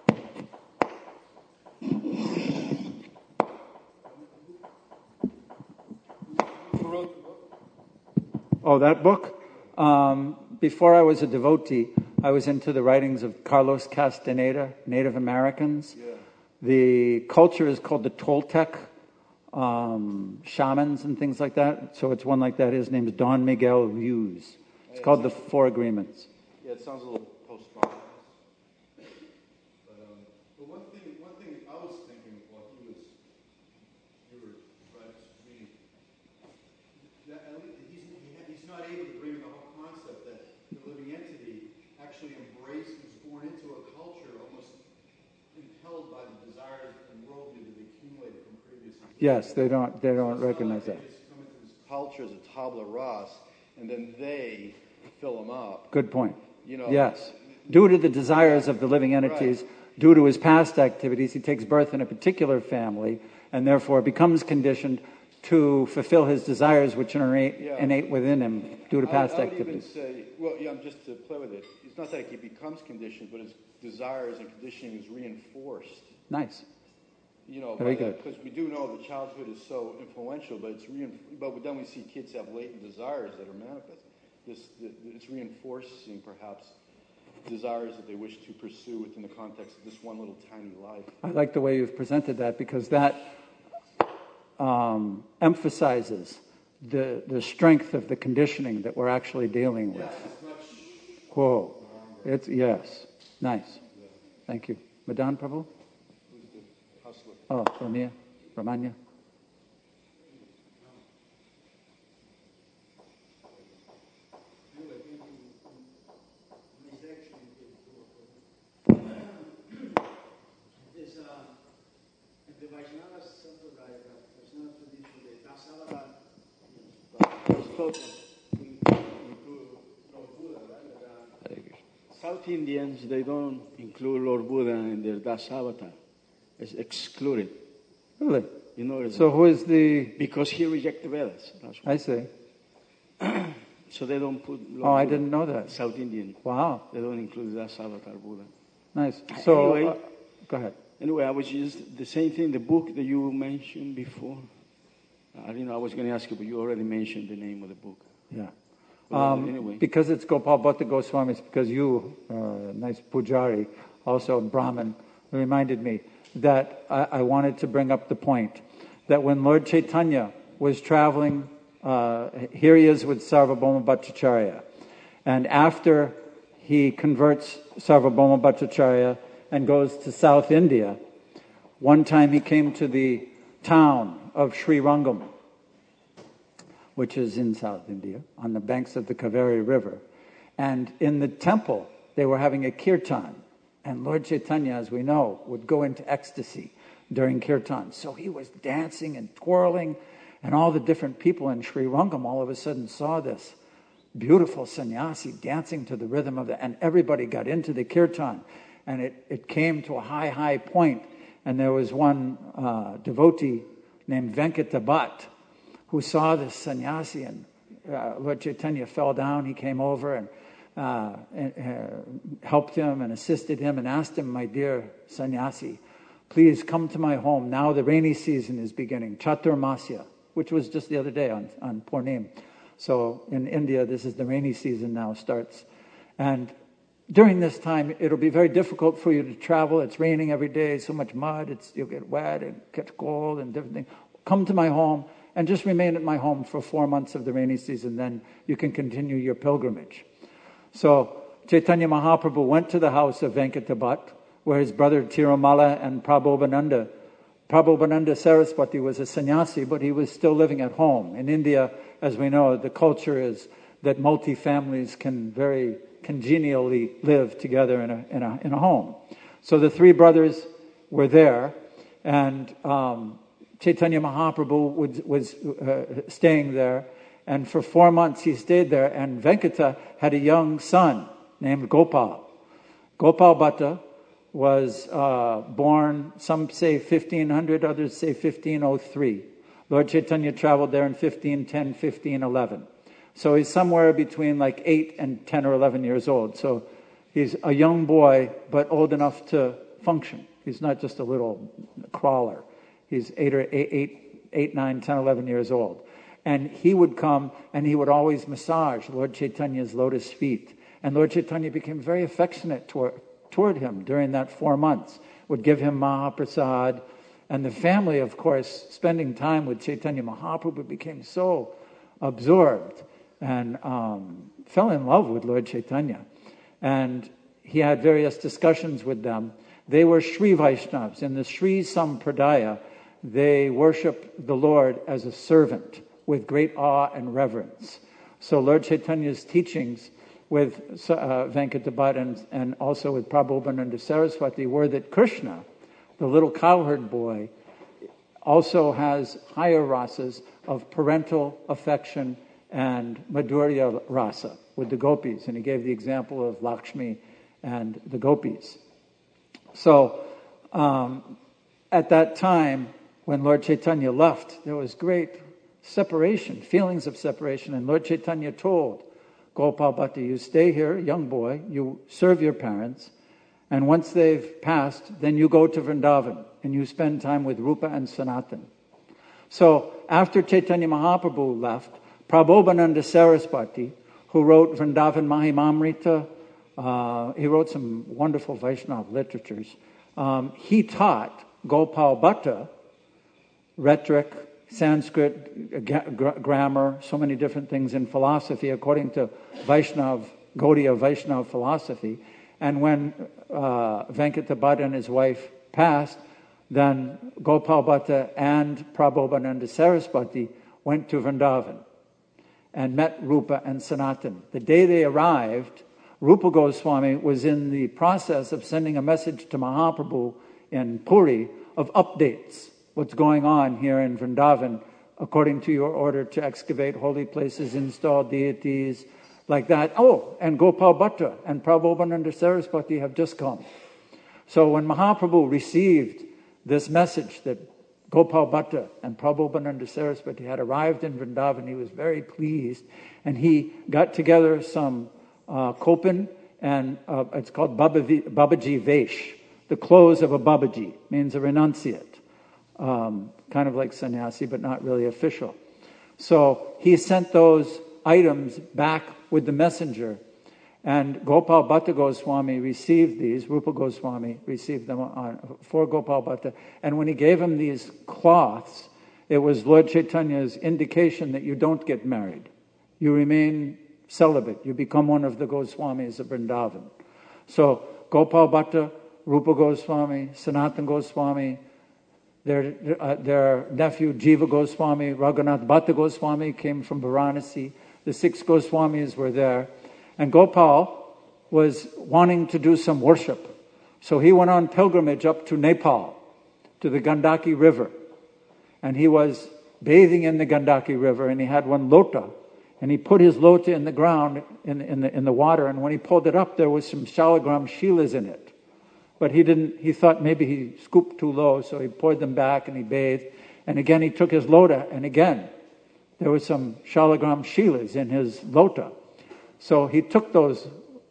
Oh, that book? Um, before I was a devotee, I was into the writings of Carlos Castaneda, Native Americans. Yeah. The culture is called the Toltec um, shamans and things like that. So it's one like that. His name is Don Miguel Ruiz. It's yeah, called The Four Agreements. Yeah, it sounds a little postmodern. But, um, but one thing, one thing I was thinking while he was, you were right, reading, that he's, he's not able to bring the whole concept that the living entity actually embraced, was born into a culture almost impelled by the desires and worldview that they accumulated from previous existences. Yes, they don't, they don't so recognize like that. They just come into this culture as a tabula rasa, and then they fill them up. Good point. You know, yes. Due to the desires of the living entities, right. Due to his past activities, he takes birth in a particular family and therefore becomes conditioned to fulfill his desires, which are innate, yeah. innate within him due to past I, I would activities. Even say, well, yeah, just to play with it, it's not that he becomes conditioned, but his desires and conditioning is reinforced. Nice. You know, very good. Because we do know that childhood is so influential, but it's rein, but then we see kids have latent desires that are manifest. This, it's reinforcing perhaps desires that they wish to pursue within the context of this one little tiny life. I like the way you've presented that, because that um, emphasizes the the strength of the conditioning that we're actually dealing with. Yeah, it's much Whoa. It's, yes. Nice. Thank you. Madan Prabhu? Who's the hustler? Oh, Ramya? Ramanya? South Indians, they don't include Lord Buddha in their Dasavatar. It's excluded. Really? You know. So who is the... Because he rejected Vedas. That's why. I see. So they don't put Lord Oh, I Buddha. didn't know that. South Indian. Wow. They don't include Dasavatar Buddha. Nice. So, anyway, uh, go ahead. Anyway, I was just the same thing, the book that you mentioned before. I didn't know, I was going to ask you, but you already mentioned the name of the book. Yeah. But Um, anyway. Because it's Gopal Bhatta Goswami, it's because you, uh, nice Pujari, also Brahmin, reminded me that I, I wanted to bring up the point that when Lord Chaitanya was traveling uh, here he is with Sarvabhauma Bhattacharya. And after he converts Sarvabhauma Bhattacharya and goes to South India, one time he came to the town of Sri Rangam, which is in South India, on the banks of the Kaveri River. And in the temple, they were having a kirtan. And Lord Chaitanya, as we know, would go into ecstasy during kirtan. So he was dancing and twirling, and all the different people in Sri Rangam all of a sudden saw this beautiful sannyasi dancing to the rhythm of the, and everybody got into the kirtan. And it, it came to a high, high point, and there was one uh, devotee named Venkata Bhatt who saw this sannyasi, and uh, Lord Chaitanya fell down. He came over and, uh, and uh, helped him and assisted him and asked him, "My dear sannyasi, please come to my home. Now the rainy season is beginning, Chaturmasya," which was just the other day on, on Purnim. So in India, this is the rainy season now starts. And during this time, it'll be very difficult for you to travel. It's raining every day, so much mud, it's, you'll get wet and catch cold and different things. Come to my home and just remain at my home for four months of the rainy season. Then you can continue your pilgrimage. So Chaitanya Mahaprabhu went to the house of Venkata Bhatt, where his brother Tirumala and Prabhupada, Prabhupada Saraswati was a sannyasi, but he was still living at home. In India, as we know, the culture is that multi-families can very congenially live together in a, in a, in a home. So the three brothers were there, and um, Chaitanya Mahaprabhu was, was uh, staying there, and for four months he stayed there, and Venkata had a young son named Gopal. Gopal Bhatta was uh, born, some say fifteen hundred, others say fifteen oh three. Lord Chaitanya traveled there in fifteen ten, fifteen eleven. So he's somewhere between like eight and ten or eleven years old. So he's a young boy, but old enough to function. He's not just a little crawler. He's eight or eight, eight, eight, nine, ten, eleven years old. And he would come and he would always massage Lord Chaitanya's lotus feet. And Lord Chaitanya became very affectionate toward, toward him during that four months, would give him Mahaprasad. And the family, of course, spending time with Chaitanya Mahaprabhu, became so absorbed and um, fell in love with Lord Chaitanya. And he had various discussions with them. They were Sri Vaishnavas. In the Sri Sampradaya, they worship the Lord as a servant with great awe and reverence. So Lord Chaitanya's teachings with uh, Venkata Bhatt and, and also with Prabhupada Saraswati were that Krishna, the little cowherd boy, also has higher rasas of parental affection and Madhurya rasa with the gopis. And he gave the example of Lakshmi and the gopis. So um, at that time, when Lord Chaitanya left, there was great separation, feelings of separation. And Lord Chaitanya told Gopal Bhatta, you stay here, young boy, you serve your parents, and once they've passed, then you go to Vrindavan and you spend time with Rupa and Sanatan. So after Chaitanya Mahaprabhu left, Prabhupada Saraswati, who wrote Vrindavan Mahimamrita, uh, he wrote some wonderful Vaishnava literatures. Um, he taught Gopal Bhatta rhetoric, Sanskrit, gra- grammar, so many different things in philosophy according to Vaishnava, Gaudiya Vaishnava philosophy. And when uh, Venkata Bhatta and his wife passed, then Gopal Bhatta and Prabhupada Saraswati went to Vrindavan and met Rupa and Sanatan. The day they arrived, Rupa Goswami was in the process of sending a message to Mahaprabhu in Puri of updates. What's going on here in Vrindavan, according to your order to excavate holy places, install deities, like that. Oh, and Gopal Bhatta and Prabhupada Saraswati have just come. So when Mahaprabhu received this message that Gopal Bhatta and Prabhupada Saraswati had arrived in Vrindavan, he was very pleased, and he got together some uh, kopin, and uh, it's called Babaji, Babaji Vesh. The clothes of a Babaji means a renunciate. Um, kind of like sannyasi, but not really official. So he sent those items back with the messenger, and Gopal Bhatta Goswami received these. Rupa Goswami received them on, for Gopal Bhatta, and when he gave him these cloths, It was Lord Chaitanya's indication that you don't get married. You remain celibate. You become one of the Goswamis of Vrindavan. So Gopal Bhatta, Rupa Goswami, Sanatana Goswami, their, uh, their nephew Jiva Goswami, Raghunath Bhatta Goswami came from Varanasi. The six Goswamis were there. And Gopal was wanting to do some worship. So he went on pilgrimage up to Nepal, to the Gandaki River. And he was bathing in the Gandaki River, and he had one lota. And he put his lota in the ground, in, in, the, in the water, and when he pulled it up, there was some shalagram shilas in it. But he didn't, he thought maybe he scooped too low, so he poured them back and he bathed. And again he took his lota, and again there was some shalagram shilas in his lota. So he took those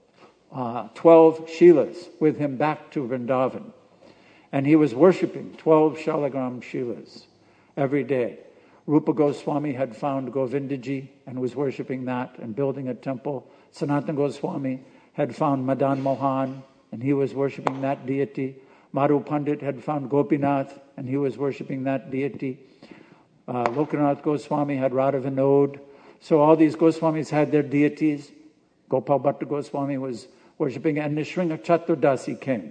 uh, twelve shilas with him back to Vrindavan. And he was worshipping twelve shalagram shilas every day. Rupa Goswami had found Govindaji and was worshipping that and building a temple. Sanatana Goswami had found Madan Mohan and he was worshipping that deity. Madhu Pandit had found Gopinath and he was worshipping that deity. Uh, Lokanath Goswami had Radha Vinod. So all these Goswamis had their deities. Gopal Bhatta Goswami was worshipping, and Nishringa Chaturdasi came.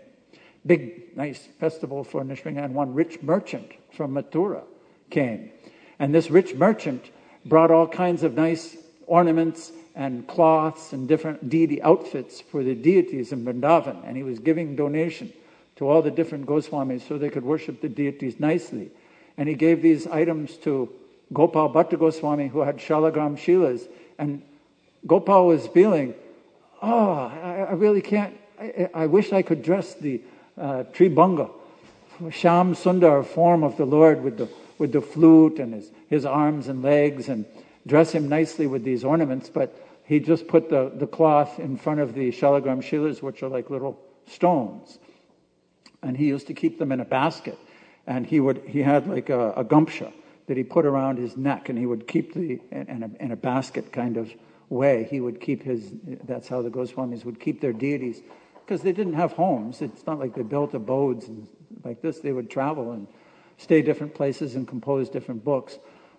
Big, nice festival for Nishringa, and one rich merchant from Mathura came. And this rich merchant brought all kinds of nice ornaments and cloths and different deity outfits for the deities in Vrindavan. And he was giving donation to all the different Goswamis so they could worship the deities nicely. And he gave these items to Gopal Bhatta Goswami, who had shalagram shilas. And Gopal was feeling, oh, I, I really can't, I, I wish I could dress the uh, Tribhanga, Sham Sundar form of the Lord with the with the flute and his, his arms and legs, and dress him nicely with these ornaments, but he just put the, the cloth in front of the shalagram shilas, which are like little stones. And he used to keep them in a basket. And he would he had like a, a gumpsha that he put around his neck, and he would keep the, in a, in a basket kind of way, he would keep his, that's how the Goswamis would keep their deities, because they didn't have homes. It's not like they built abodes and like this. They would travel and stay different places and compose different books.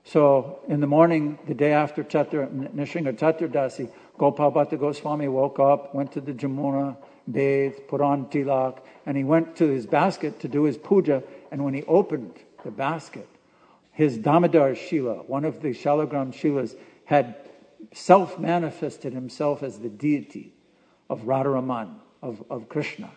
So in the morning, the day after Chatur, Nishringa Chaturdasi, Gopal Bhatta Goswami woke up, went to the Jamuna, bathed, put on tilak, and he went to his basket to do his puja. And when he opened the basket, his Damodar Shila, one of the shalagram shilas, had self-manifested himself as the deity of Radharaman, of, of Krishna.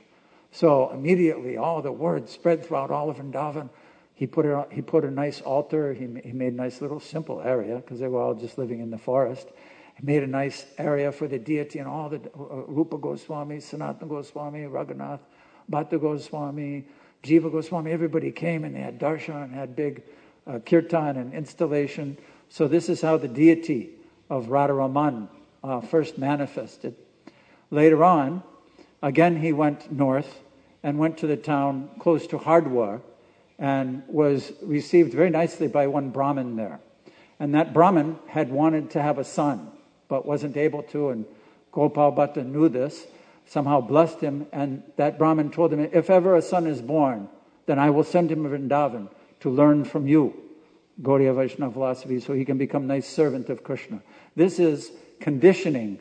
So immediately all the word spread throughout all of Vrindavan. He put a, he put a nice altar. He, he made a nice little simple area because they were all just living in the forest. He made a nice area for the deity, and all the uh, Rupa Goswami, Sanatana Goswami, Raghunath Bhatta Goswami, Jiva Goswami, everybody came and they had darshan and had big uh, kirtan and installation. So this is how the deity of Radharaman uh, first manifested. Later on, again he went north and went to the town close to Hardwar, and was received very nicely by one Brahmin there. And that Brahmin had wanted to have a son, but wasn't able to, and Gopal Bhatta knew this, somehow blessed him, and that Brahmin told him, if ever a son is born, then I will send him to Vrindavan to learn from you Gaudiya Vaishnava philosophy so he can become a nice servant of Krishna. This is conditioning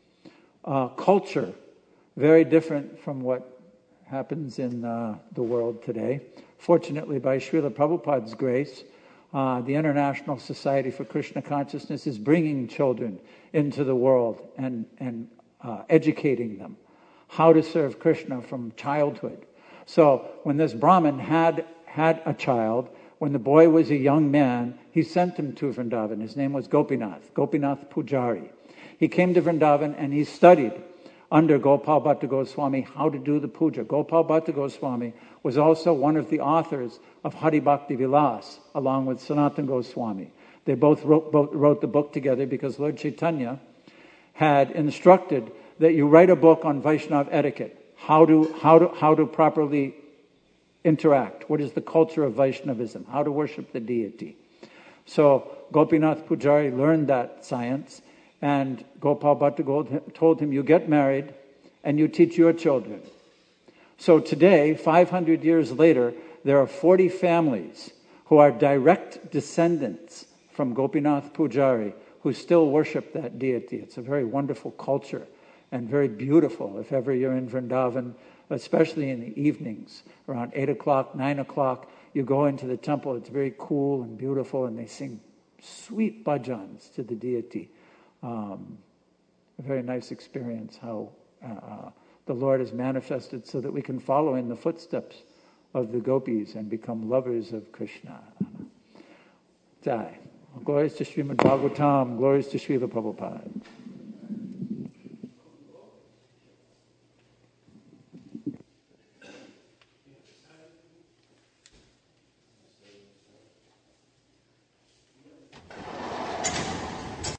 uh, culture, very different from what happens in uh, the world today. Fortunately, by Srila Prabhupada's grace, uh, the International Society for Krishna Consciousness is bringing children into the world and, and uh, educating them how to serve Krishna from childhood. So when this Brahmin had had a child, when the boy was a young man, he sent him to Vrindavan. His name was Gopinath, Gopinath Pujari. He came to Vrindavan and he studied under Gopal Bhatta Goswami how to do the puja. Gopal Bhatta Goswami was also one of the authors of Hari Bhakti Vilas, along with Sanatana Goswami. They both wrote, both wrote the book together because Lord Chaitanya had instructed that you write a book on Vaishnava etiquette, how to how to how to properly interact, what is the culture of Vaishnavism, how to worship the deity. So Gopinath Pujari learned that science, and Gopal Bhatta told him, you get married and you teach your children. So today, five hundred years later, there are forty families who are direct descendants from Gopinath Pujari, who still worship that deity. It's a very wonderful culture and very beautiful. If ever you're in Vrindavan, especially in the evenings, around eight o'clock, nine o'clock, you go into the temple. It's very cool and beautiful, and they sing sweet bhajans to the deity. Um, a very nice experience how uh, the Lord is manifested so that we can follow in the footsteps of the gopis and become lovers of Krishna. Jai. Glories to Srimad Bhagavatam. Glories to Srila Prabhupada.